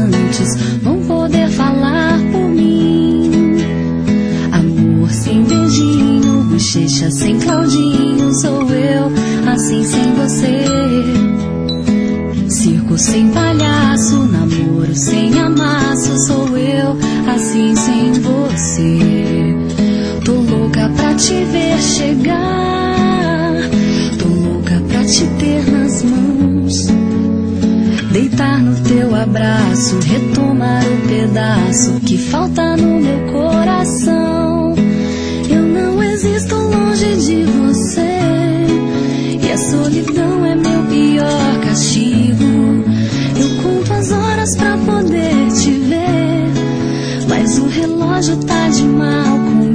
amantes vão poder falar por mim. Amor sem beijinho, bochecha sem Claudinho, sou eu, assim sem você. Circo sem palhaço, namoro sem amasso, sou eu, assim sem você. Tô louca pra te ver chegar, tô louca pra te ter nas mãos, deitar no teu abraço, retomar o pedaço que falta no meu coração. Eu não existo longe de você, e a solidão é meu pior castigo. Eu conto as horas pra poder te ver, mas o relógio tá de mal comigo.